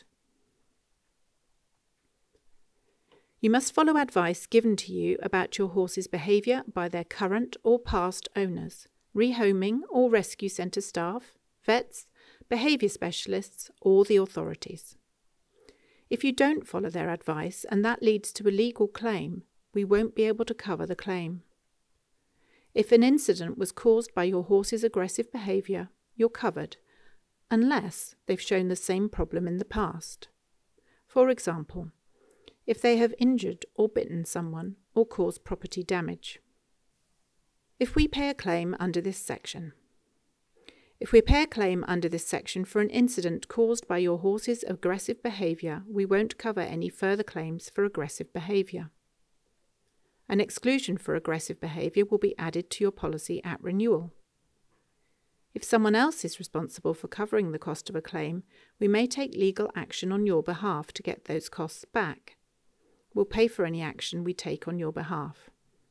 You must follow advice given to you about your horse's behaviour by their current or past owners, rehoming or rescue centre staff, vets, behaviour specialists, or the authorities. If you don't follow their advice and that leads to a legal claim, we won't be able to cover the claim. If an incident was caused by your horse's aggressive behaviour, you're covered, unless they've shown the same problem in the past. For example, if they have injured or bitten someone or caused property damage. If we pay a claim under this section. If we pay a claim under this section for an incident caused by your horse's aggressive behaviour, we won't cover any further claims for aggressive behaviour. An exclusion for aggressive behaviour will be added to your policy at renewal. If someone else is responsible for covering the cost of a claim, we may take legal action on your behalf to get those costs back. We'll pay for any action we take on your behalf.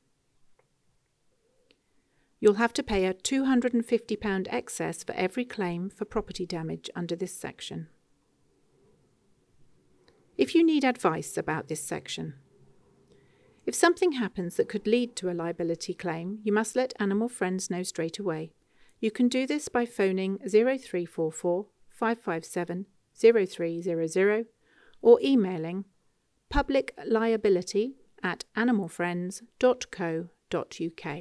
You'll have to pay a £250 excess for every claim for property damage under this section. If you need advice about this section. If something happens that could lead to a liability claim, you must let Animal Friends know straight away. You can do this by phoning 0344 557 0300 or emailing publicliability@animalfriends.co.uk.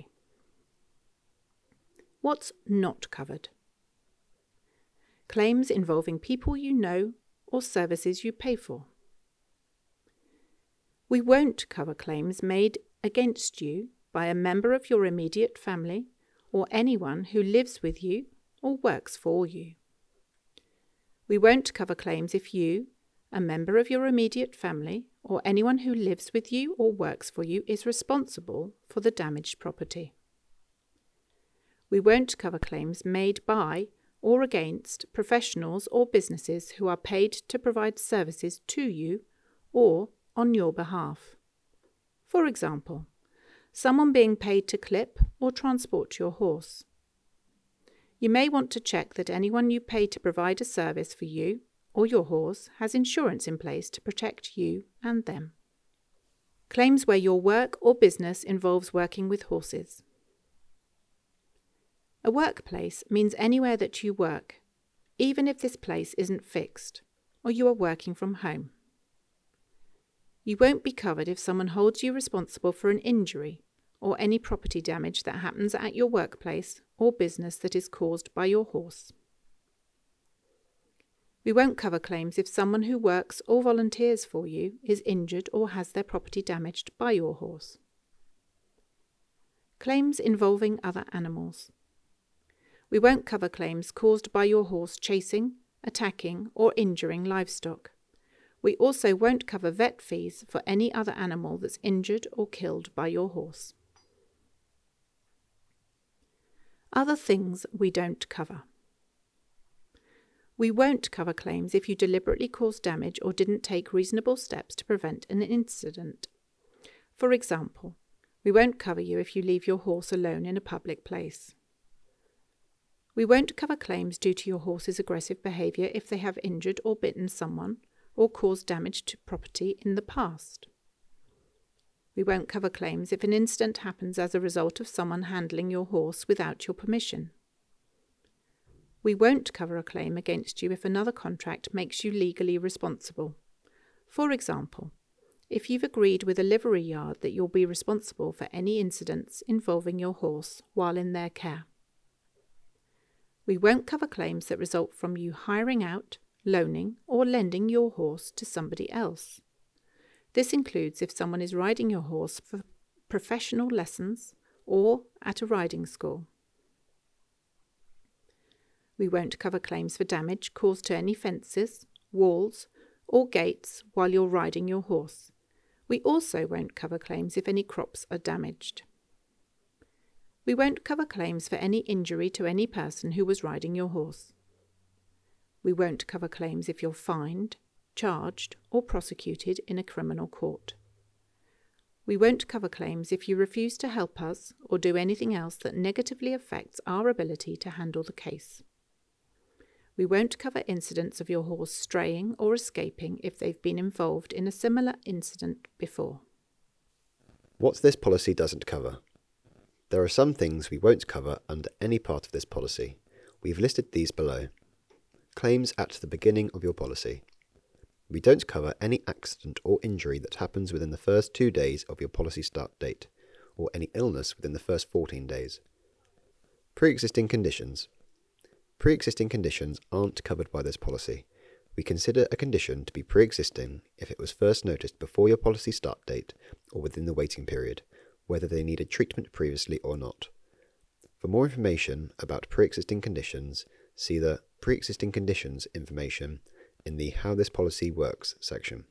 What's not covered? Claims involving people you know or services you pay for. We won't cover claims made against you by a member of your immediate family or anyone who lives with you or works for you. We won't cover claims if you, a member of your immediate family, or anyone who lives with you or works for you is responsible for the damaged property. We won't cover claims made by or against professionals or businesses who are paid to provide services to you or on your behalf. For example, someone being paid to clip or transport your horse. You may want to check that anyone you pay to provide a service for you or your horse has insurance in place to protect you and them. Claims where your work or business involves working with horses. A workplace means anywhere that you work, even if this place isn't fixed or you are working from home. You won't be covered if someone holds you responsible for an injury or any property damage that happens at your workplace or business that is caused by your horse. We won't cover claims if someone who works or volunteers for you is injured or has their property damaged by your horse. Claims involving other animals. We won't cover claims caused by your horse chasing, attacking, or injuring livestock. We also won't cover vet fees for any other animal that's injured or killed by your horse. Other things we don't cover. We won't cover claims if you deliberately caused damage or didn't take reasonable steps to prevent an incident. For example, we won't cover you if you leave your horse alone in a public place. We won't cover claims due to your horse's aggressive behaviour if they have injured or bitten someone or caused damage to property in the past. We won't cover claims if an incident happens as a result of someone handling your horse without your permission. We won't cover a claim against you if another contract makes you legally responsible. For example, if you've agreed with a livery yard that you'll be responsible for any incidents involving your horse while in their care. We won't cover claims that result from you hiring out, loaning, or lending your horse to somebody else. This includes if someone is riding your horse for professional lessons or at a riding school. We won't cover claims for damage caused to any fences, walls, or gates while you're riding your horse. We also won't cover claims if any crops are damaged. We won't cover claims for any injury to any person who was riding your horse. We won't cover claims if you're fined, charged, or prosecuted in a criminal court. We won't cover claims if you refuse to help us or do anything else that negatively affects our ability to handle the case. We won't cover incidents of your horse straying or escaping if they've been involved in a similar incident before. What this policy doesn't cover. There are some things we won't cover under any part of this policy. We've listed these below. Claims at the beginning of your policy. We don't cover any accident or injury that happens within the first 2 days of your policy start date, or any illness within the first 14 days. Pre-existing conditions. Pre-existing conditions aren't covered by this policy. We consider a condition to be pre-existing if it was first noticed before your policy start date or within the waiting period, whether they needed treatment previously or not. For more information about pre-existing conditions, see the Pre-existing conditions information in the How this policy works section.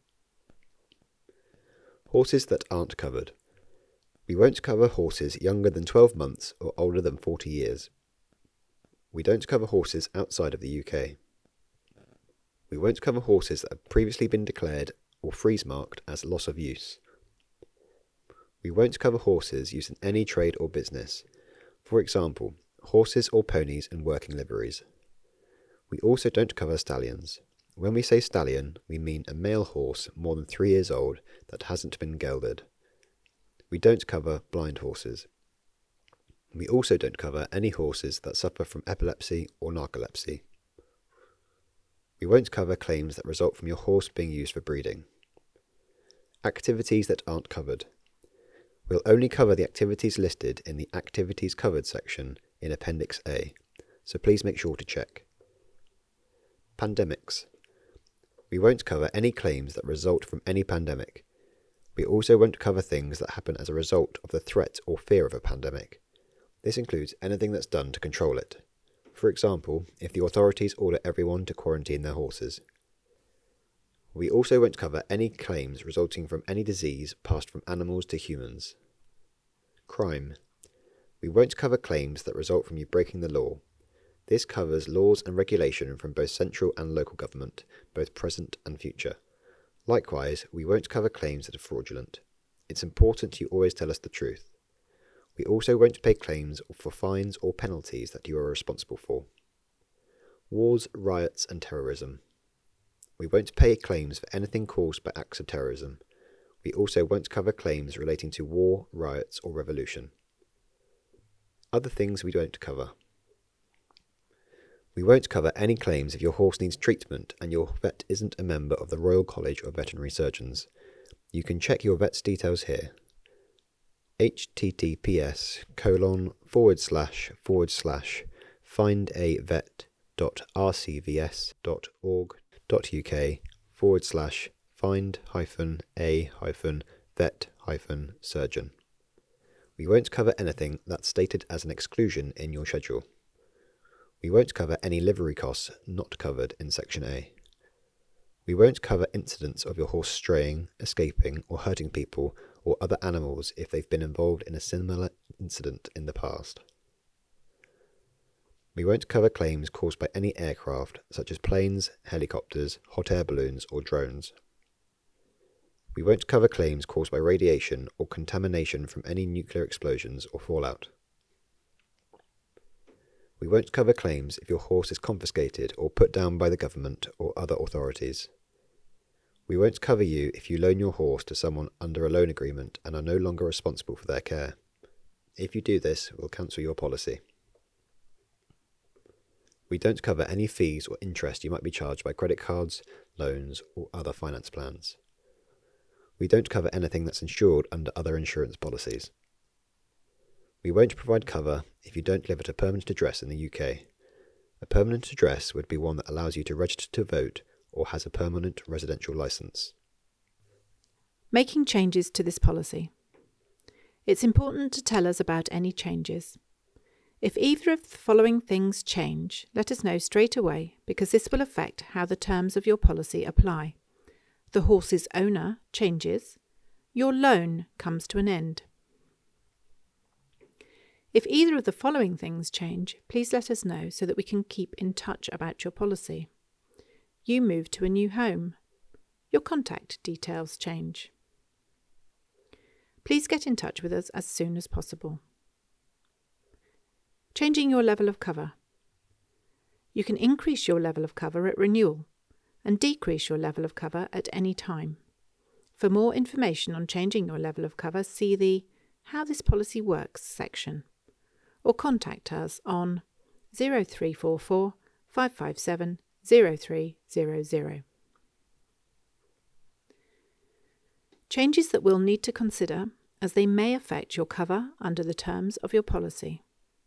Horses that aren't covered. We won't cover horses younger than 12 months or older than 40 years. We don't cover horses outside of the UK. We won't cover horses that have previously been declared or freeze marked as loss of use. We won't cover horses used in any trade or business, for example, horses or ponies in working liveries. We also don't cover stallions. When we say stallion, we mean a male horse more than 3 years old that hasn't been gelded. We don't cover blind horses. We also don't cover any horses that suffer from epilepsy or narcolepsy. We won't cover claims that result from your horse being used for breeding. Activities that aren't covered. We'll only cover the activities listed in the Activities Covered section in Appendix A, so please make sure to check. Pandemics. We won't cover any claims that result from any pandemic. We also won't cover things that happen as a result of the threat or fear of a pandemic. This includes anything that's done to control it. For example, if the authorities order everyone to quarantine their horses. We also won't cover any claims resulting from any disease passed from animals to humans. Crime. We won't cover claims that result from you breaking the law. This covers laws and regulation from both central and local government, both present and future. Likewise, we won't cover claims that are fraudulent. It's important you always tell us the truth. We also won't pay claims for fines or penalties that you are responsible for. Wars, riots and terrorism. We won't pay claims for anything caused by acts of terrorism. We also won't cover claims relating to war, riots or revolution. Other things we won't cover. We won't cover any claims if your horse needs treatment and your vet isn't a member of the Royal College of Veterinary Surgeons. You can check your vet's details here. https://findavet.rcvs.org.uk/find-a-vet-surgeon. We won't cover anything that's stated as an exclusion in your schedule. We won't cover any livery costs not covered in Section A. We won't cover incidents of your horse straying, escaping, or hurting people or other animals if they've been involved in a similar incident in the past. We won't cover claims caused by any aircraft, such as planes, helicopters, hot air balloons, or drones. We won't cover claims caused by radiation or contamination from any nuclear explosions or fallout. We won't cover claims if your horse is confiscated or put down by the government or other authorities. We won't cover you if you loan your horse to someone under a loan agreement and are no longer responsible for their care. If you do this, we'll cancel your policy. We don't cover any fees or interest you might be charged by credit cards, loans, or other finance plans. We don't cover anything that's insured under other insurance policies. We won't provide cover if you don't live at a permanent address in the UK. A permanent address would be one that allows you to register to vote or has a permanent residential licence. Making changes to this policy. It's important to tell us about any changes. If either of the following things change, let us know straight away because this will affect how the terms of your policy apply. The horse's owner changes. Your loan comes to an end. If either of the following things change, please let us know so that we can keep in touch about your policy. You move to a new home. Your contact details change. Please get in touch with us as soon as possible. Changing your level of cover. You can increase your level of cover at renewal and decrease your level of cover at any time. For more information on changing your level of cover, see the How This Policy Works section, or contact us on 0344 557 0300. Changes that we'll need to consider as they may affect your cover under the terms of your policy.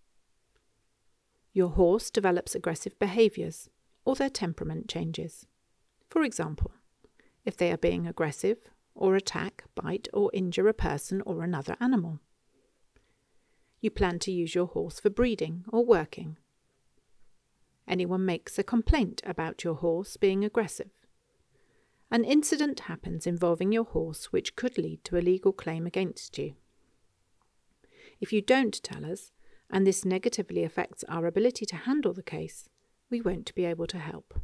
Your horse develops aggressive behaviours or their temperament changes. For example, if they are being aggressive or attack, bite or injure a person or another animal. You plan to use your horse for breeding or working. Anyone makes a complaint about your horse being aggressive. An incident happens involving your horse which could lead to a legal claim against you. If you don't tell us, and this negatively affects our ability to handle the case, we won't be able to help.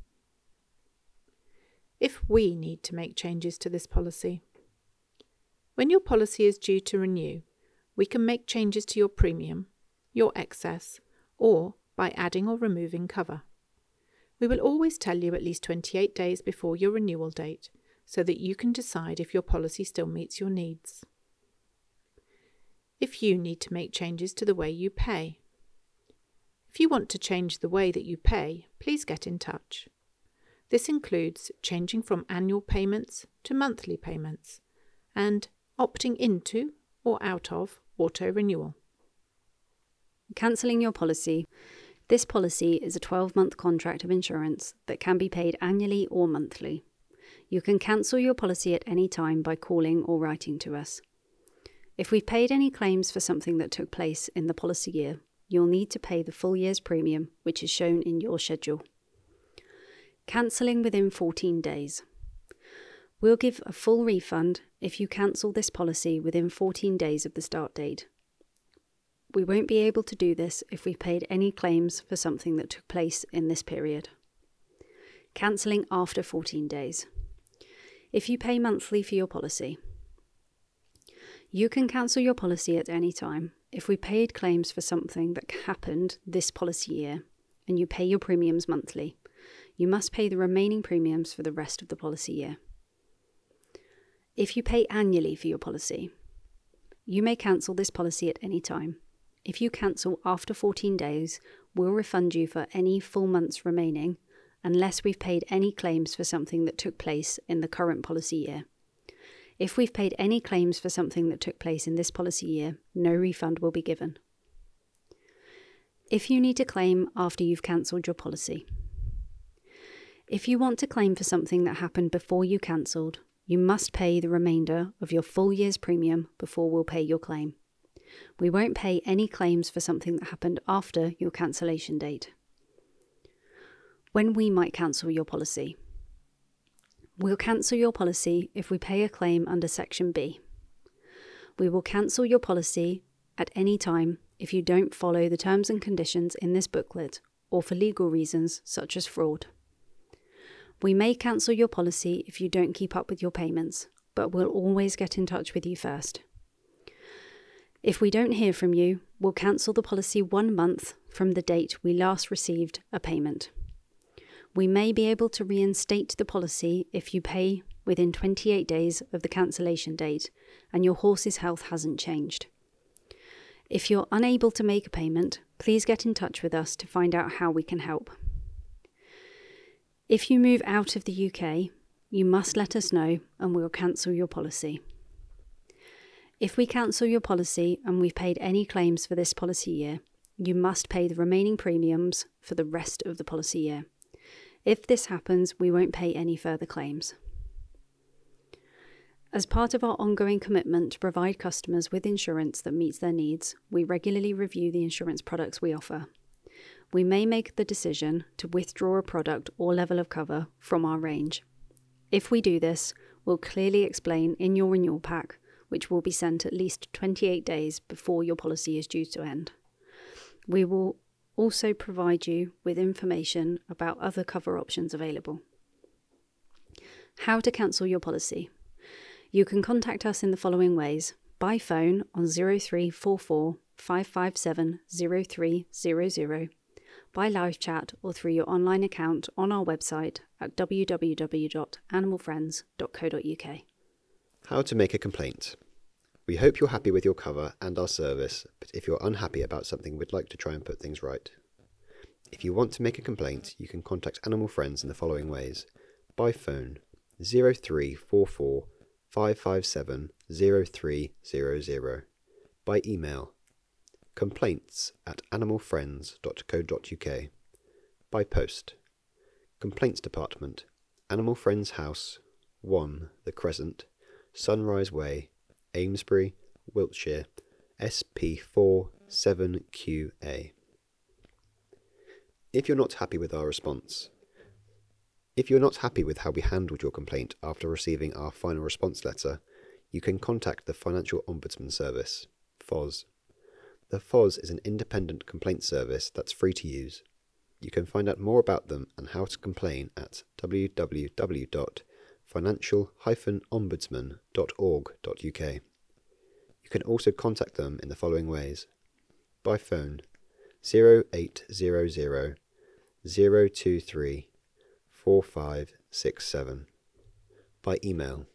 If we need to make changes to this policy. When your policy is due to renew, we can make changes to your premium, your excess, or by adding or removing cover. We will always tell you at least 28 days before your renewal date so that you can decide if your policy still meets your needs. If you need to make changes to the way you pay. If you want to change the way that you pay, please get in touch. This includes changing from annual payments to monthly payments and opting into or out of auto-renewal. Cancelling your policy. This policy is a 12-month contract of insurance that can be paid annually or monthly. You can cancel your policy at any time by calling or writing to us. If we've paid any claims for something that took place in the policy year, you'll need to pay the full year's premium, which is shown in your schedule. Cancelling within 14 days. We'll give a full refund if you cancel this policy within 14 days of the start date. We won't be able to do this if we've paid any claims for something that took place in this period. Cancelling after 14 days. If you pay monthly for your policy, you can cancel your policy at any time if we paid claims for something that happened this policy year and you pay your premiums monthly. You must pay the remaining premiums for the rest of the policy year. If you pay annually for your policy, you may cancel this policy at any time. If you cancel after 14 days, we'll refund you for any full months remaining unless we've paid any claims for something that took place in the current policy year. If we've paid any claims for something that took place in this policy year, no refund will be given. If you need to claim after you've cancelled your policy. If you want to claim for something that happened before you cancelled, you must pay the remainder of your full year's premium before we'll pay your claim. We won't pay any claims for something that happened after your cancellation date. When we might cancel your policy. We'll cancel your policy if we pay a claim under Section B. We will cancel your policy at any time if you don't follow the terms and conditions in this booklet or for legal reasons such as fraud. We may cancel your policy if you don't keep up with your payments, but we'll always get in touch with you first. If we don't hear from you, we'll cancel the policy 1 month from the date we last received a payment. We may be able to reinstate the policy if you pay within 28 days of the cancellation date and your horse's health hasn't changed. If you're unable to make a payment, please get in touch with us to find out how we can help. If you move out of the UK, you must let us know and we'll cancel your policy. If we cancel your policy and we've paid any claims for this policy year, you must pay the remaining premiums for the rest of the policy year. If this happens, we won't pay any further claims. As part of our ongoing commitment to provide customers with insurance that meets their needs, we regularly review the insurance products we offer. We may make the decision to withdraw a product or level of cover from our range. If we do this, we'll clearly explain in your renewal pack, which will be sent at least 28 days before your policy is due to end. We will also provide you with information about other cover options available. How to cancel your policy. You can contact us in the following ways: by phone on 0344 557 0300, by live chat or through your online account on our website at www.animalfriends.co.uk. How to make a complaint. We hope you're happy with your cover and our service, but if you're unhappy about something, we'd like to try and put things right. If you want to make a complaint, you can contact Animal Friends in the following ways: by phone 0344 557 0300, by email complaints@animalfriends.co.uk, by post Complaints Department, Animal Friends House, 1 The Crescent, Sunrise Way, Amesbury, Wiltshire, SP4 7QA. If you're not happy with our response. If you're not happy with how we handled your complaint after receiving our final response letter, you can contact the Financial Ombudsman Service, FOS. The FOS is an independent complaint service that's free to use. You can find out more about them and how to complain at www.financial-ombudsman.org.uk. You can also contact them in the following ways: by phone 0800 023 4567, by email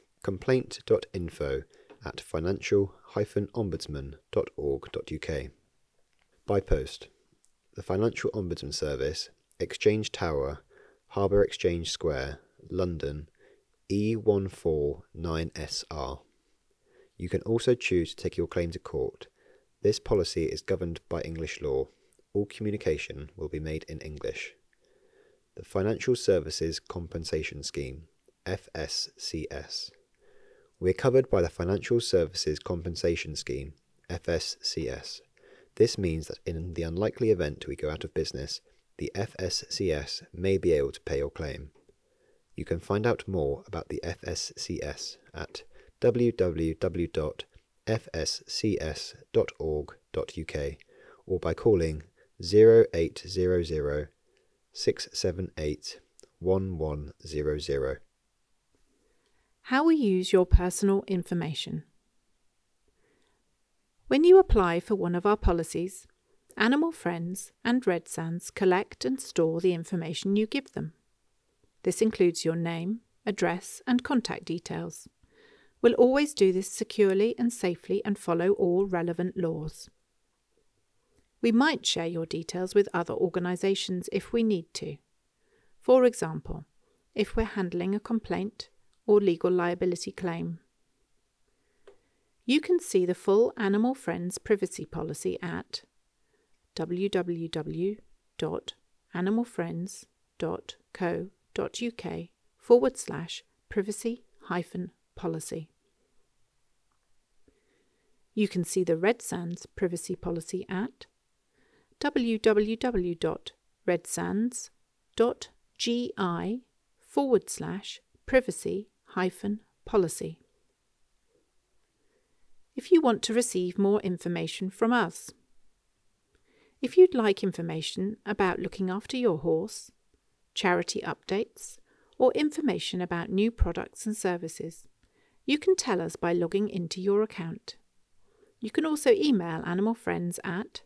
complaint.info@financial-ombudsman.org.uk, by post the Financial Ombudsman Service, Exchange Tower, Harbour Exchange Square, London, E149SR. You can also choose to take your claim to court. This policy is governed by English law. All communication will be made in English. The Financial Services Compensation Scheme, FSCS. We're covered by the Financial Services Compensation Scheme, FSCS. This means that in the unlikely event we go out of business, the FSCS may be able to pay your claim. You can find out more about the FSCS at www.fscs.org.uk or by calling 0800 678 1100. How we use your personal information. When you apply for one of our policies, Animal Friends and Red Sands collect and store the information you give them. This includes your name, address, and contact details. We'll always do this securely and safely and follow all relevant laws. We might share your details with other organisations if we need to. For example, if we're handling a complaint or legal liability claim. You can see the full Animal Friends privacy policy at www.animalfriends.co.uk/privacy-policy. You can see the Red Sands privacy policy at www.redsands.gi/privacy-policy. If you want to receive more information from us. If you'd like information about looking after your horse, charity updates, or information about new products and services, you can tell us by logging into your account. You can also email Animal Friends at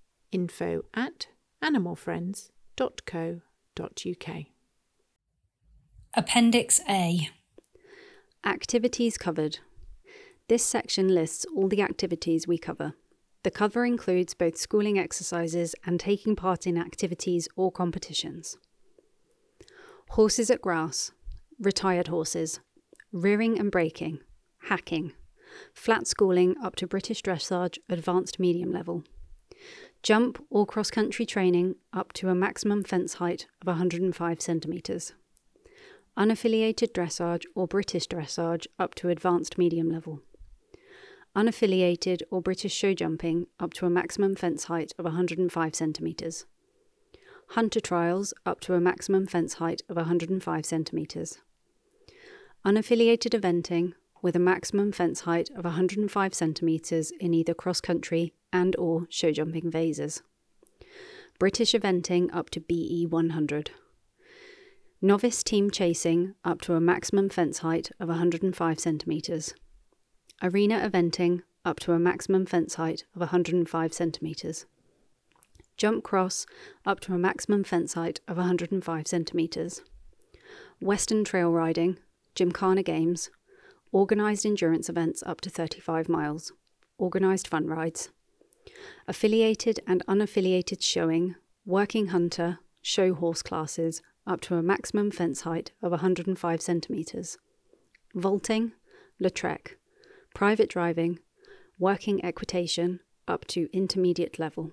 info@animalfriends.co.uk. Appendix A. Activities covered. This section lists all the activities we cover. The cover includes both schooling exercises and taking part in activities or competitions. Horses at grass, retired horses, rearing and breaking, hacking, flat schooling up to British Dressage Advanced Medium level, jump or cross-country training up to a maximum fence height of 105 centimetres, unaffiliated dressage or British Dressage up to Advanced Medium level, unaffiliated or British show jumping up to a maximum fence height of 105 centimetres, hunter trials up to a maximum fence height of 105 centimetres, unaffiliated eventing with a maximum fence height of 105 centimetres in either cross-country and or show jumping phases, British eventing up to BE 100, novice team chasing up to a maximum fence height of 105 centimetres, arena eventing up to a maximum fence height of 105 centimetres, jump cross up to a maximum fence height of 105 centimetres, Western trail riding, Gymkhana Games, organised endurance events up to 35 miles, organised fun rides, affiliated and unaffiliated showing, working hunter, show horse classes up to a maximum fence height of 105 centimetres, vaulting, Lautrec, private driving, working equitation up to intermediate level.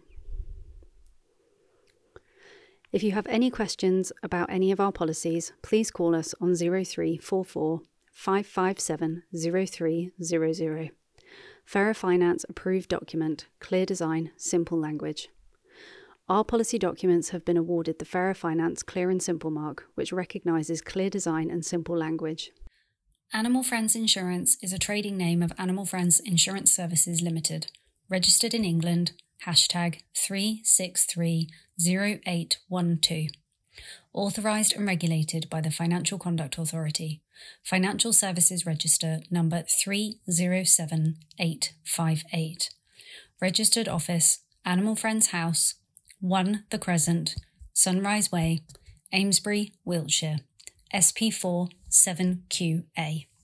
If you have any questions about any of our policies, please call us on 0344 557 0300. Fair Finance approved document, clear design, simple language. Our policy documents have been awarded the Fair Finance Clear and Simple mark, which recognises clear design and simple language. Animal Friends Insurance is a trading name of Animal Friends Insurance Services Limited, registered in England, #3630812. Authorised and regulated by the Financial Conduct Authority. Financial Services Register number 307858. Registered Office, Animal Friends House, 1 The Crescent, Sunrise Way, Amesbury, Wiltshire, SP4 7QA.